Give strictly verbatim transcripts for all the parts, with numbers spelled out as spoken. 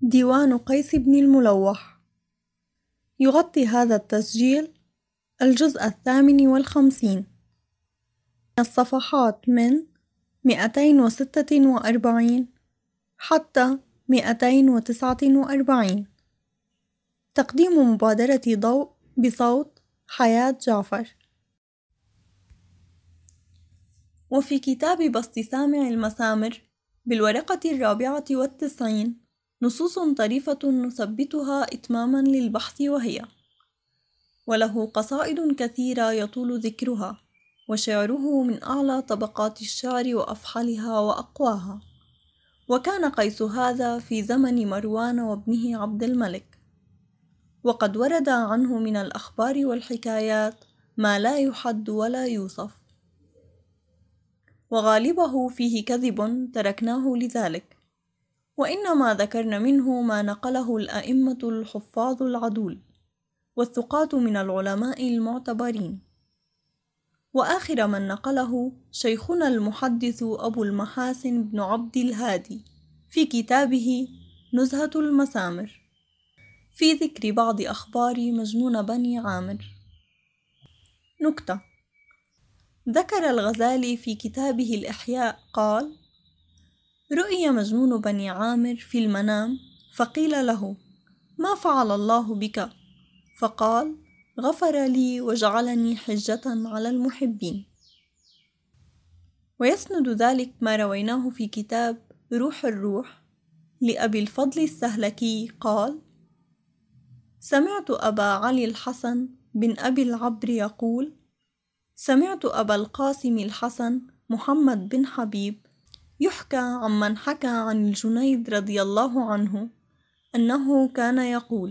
ديوان قيس بن الملوح. يغطي هذا التسجيل الجزء الثامن والخمسين، الصفحات من مئتين وستة وأربعين حتى مئتين وتسعة وأربعين. تقديم مبادرة ضوء بصوت حياة جعفر. وفي كتاب بسط سامع المسامر بالورقة الرابعة والتسعين نصوص طريفة نثبتها إتماما للبحث، وهي: وله قصائد كثيرة يطول ذكرها، وشعره من أعلى طبقات الشعر وأفحلها وأقواها. وكان قيس هذا في زمن مروان وابنه عبد الملك، وقد ورد عنه من الأخبار والحكايات ما لا يحد ولا يوصف، وغالبه فيه كذب تركناه لذلك، وإنما ذكرن منه ما نقله الأئمة الحفاظ العدول والثقات من العلماء المعتبرين. وآخر من نقله شيخنا المحدث أبو المحاسن بن عبد الهادي في كتابه نزهة المسامر في ذكر بعض أخبار مجنون بني عامر. نكتة: ذكر الغزالي في كتابه الإحياء قال: رؤي مجنون بني عامر في المنام، فقيل له: ما فعل الله بك؟ فقال: غفر لي وجعلني حجة على المحبين. ويسند ذلك ما رويناه في كتاب روح الروح لأبي الفضل السهلكي قال: سمعت أبا علي الحسن بن أبي العبر يقول: سمعت أبا القاسم الحسن محمد بن حبيب يحكى عمن حكى عن الجنيد رضي الله عنه أنه كان يقول: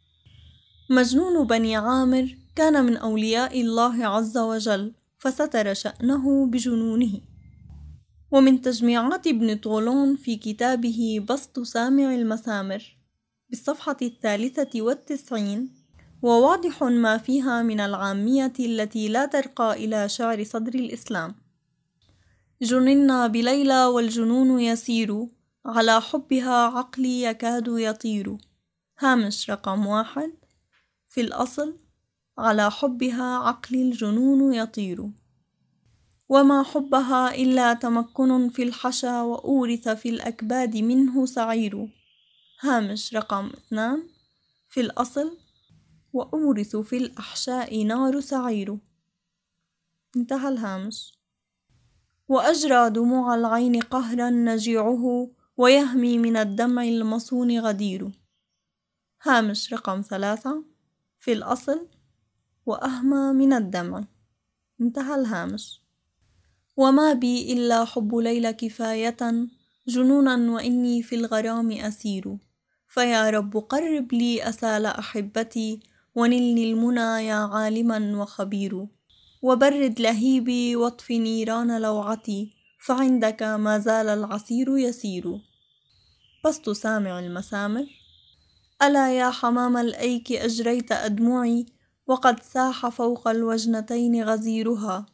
مجنون بني عامر كان من أولياء الله عز وجل، فستر شأنه بجنونه. ومن تجميعات ابن طولون في كتابه بسط سامع المسامر بالصفحة الثالثة والتسعين: وواضح ما فيها من العامية التي لا ترقى إلى شعر صدر الإسلام. جننا بليلى والجنون يسير، على حبها عقلي يكاد يطير. هامش رقم واحد: في الأصل على حبها عقلي الجنون يطير، وما حبها إلا تمكن في الحشا، وأورث في الأكباد منه سعير. هامش رقم اثنان: في الأصل وأورث في الأحشاء نار سعير. انتهى الهامش. وأجرى دموع العين قهرا نجيعه، ويهمي من الدمع المصون غدير. هامش رقم ثلاثة: في الأصل وأهمى من الدمع. انتهى الهامش. وما بي إلا حب ليلى كفاية جنونا، وإني في الغرام أسير. فيا رب قرب لي أسال أحبتي، ونلني المنى يا عالما وخبير. وبرد لهيبي واطف نيران لوعتي، فعندك ما زال العسير يسير. بسط سامع المسامر. ألا يا حمام الأيك أجريت أدمعي، وقد ساح فوق الوجنتين غزيرها.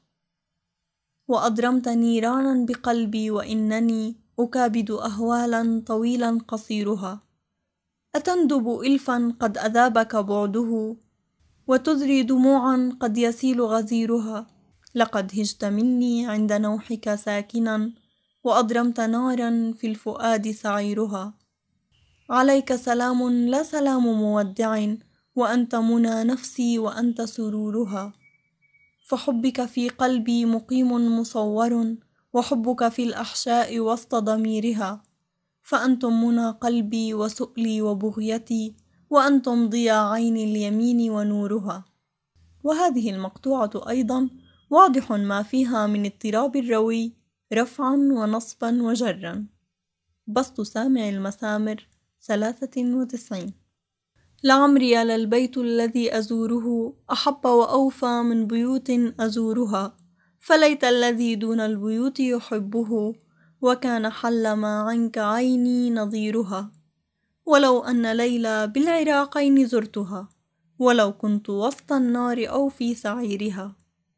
وأضرمت نيرانا بقلبي، وإنني أكابد أهوالا طويلا قصيرها. أتندب إلفا قد أذابك بعده، وتذري دموعا قد يسيل غزيرها. لقد هجت مني عند نوحك ساكنا، وأضرمت نارا في الفؤاد سعيرها. عليك سلام لا سلام مودع، وأنت منى نفسي وأنت سرورها. فحبك في قلبي مقيم مصور، وحبك في الأحشاء وسط ضميرها. فأنتم منى قلبي وسؤلي وبغيتي، وأنتم ضياء عين اليمين ونورها. وهذه المقطوعة أيضا واضح ما فيها من اضطراب الروي رفعا ونصبا وجرا. بسط سامع المسامر ثلاثة وتسعين. لعمري للبيت الذي أزوره أحب وأوفى من بيوت أزورها، فليت الذي دون البيوت يحبه، وكان حل ما عنك عيني نظيرها. ولو أن ليلى بالعراقين زرتها، ولو كنت وسط النار أو في سعيرها،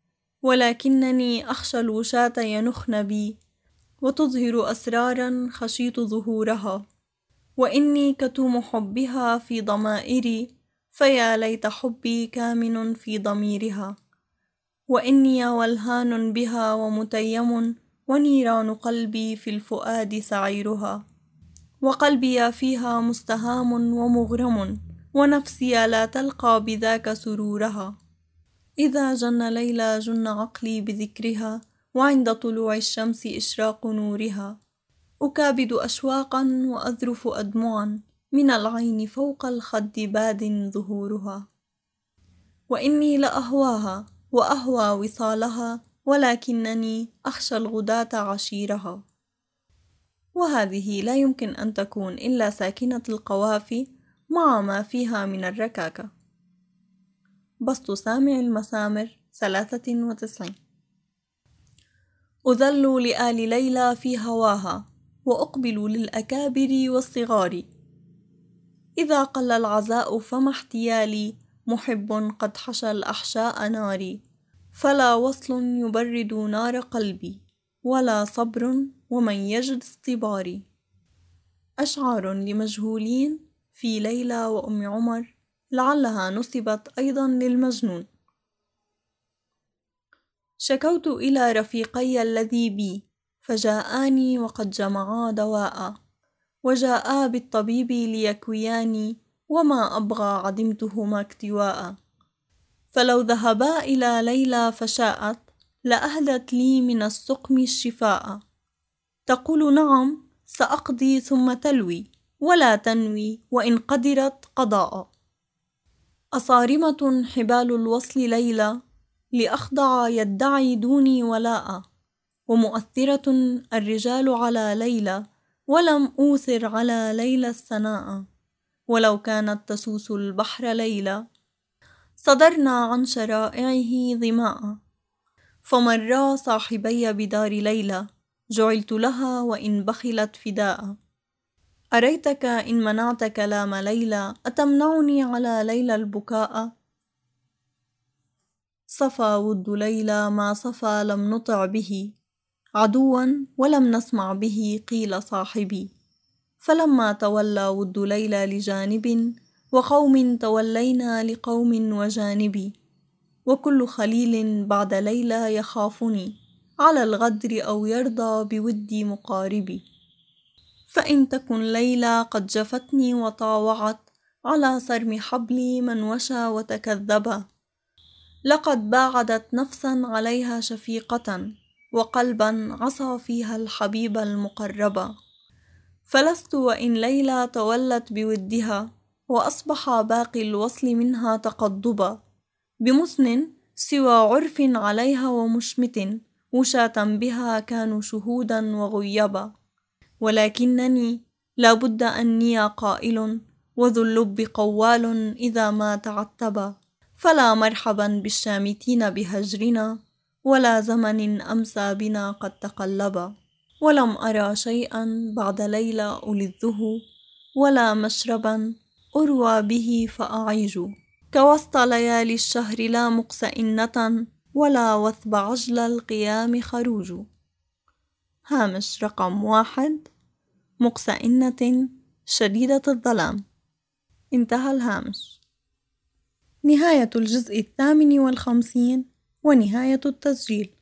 ولكنني أخشى الوشاة ينخن بي، وتظهر أسرارا خشيت ظهورها. وإني كتوم حبها في ضمائري، فيا ليت حبي كامن في ضميرها. وإني ولهان بها ومتيم، ونيران قلبي في الفؤاد سعيرها. وقلبي فيها مستهام ومغرم، ونفسي لا تلقى بذاك سرورها. إذا جن ليلى جن عقلي بذكرها، وعند طلوع الشمس إشراق نورها. أكابد أشواقا وأذرف أدمعا، من العين فوق الخد باد ظهورها. وإني لأهواها وأهوى وصالها، ولكنني أخشى الغداة عشيرها. وهذه لا يمكن أن تكون إلا ساكنة القوافي مع ما فيها من الركاكة. بسط سامع المسامر ثلاثة وتسعين. أذل لآل ليلى في هواها، وأقبل للأكابر والصغار. إذا قل العزاء فما احتيالي، محب قد حشى الأحشاء ناري. فلا وصل يبرد نار قلبي، ولا صبر ومن يجد اصطباري. أشعار لمجهولين في ليلى وأم عمر، لعلها نسبت أيضا للمجنون. شكوت إلى رفيقي الذي بي، فجاءاني وقد جمعا دواء. وجاءا بالطبيب ليكوياني، وما أبغى عدمتهما اكتواء. فلو ذهبا إلى ليلى فشاءت، لأهدت لي من السقم الشفاء. تقول نعم سأقضي ثم تلوي، ولا تنوي وإن قدرت قضاء. أصارمة حبال الوصل ليلى، لأخضع يدعي دوني ولاء. ومؤثرة الرجال على ليلى، ولم أوثر على ليلى الثناء. ولو كانت تسوس البحر ليلى، صدرنا عن شرائعه ظماء. فمرا صاحبي بدار ليلى، جعلت لها وإن بخلت فداء. أريتك إن منعت كلام ليلى، أتمنعني على ليلى البكاء. صفى ود ليلى ما صفى لم نطع به، عدوا ولم نسمع به قيل صاحبي. فلما تولى ود ليلى لجانب، وقوم تولينا لقوم وجانبي. وكل خليل بعد ليلى يخافني، على الغدر أو يرضى بودي مقاربي. فإن تكن ليلى قد جفتني وطاوعت، على صرم حبلي من وشى وتكذبا. لقد باعدت نفسا عليها شفيقة، وقلبا عصى فيها الحبيب المقربا. فلست وإن ليلى تولت بودها، وأصبح باقي الوصل منها تقضبا. بمثن سوى عرف عليها ومشمت، وشاة بها كانوا شهودا وغيبا. ولكنني لابد أني قائل، وذو اللب قوال إذا ما تعتبا. فلا مرحبا بالشامتين بهجرنا، ولا زمن أمسى بنا قد تقلبا. ولم أرى شيئا بعد ليلى ألذه، ولا مشربا أروى به فأعيج. كوسط ليالي الشهر لا مقسئنة، ولا وثب عجل القيام خروج. هامش رقم واحد: مقسئنة شديدة الظلام. انتهى الهامش. نهاية الجزء الثامن والخمسين ونهاية التسجيل.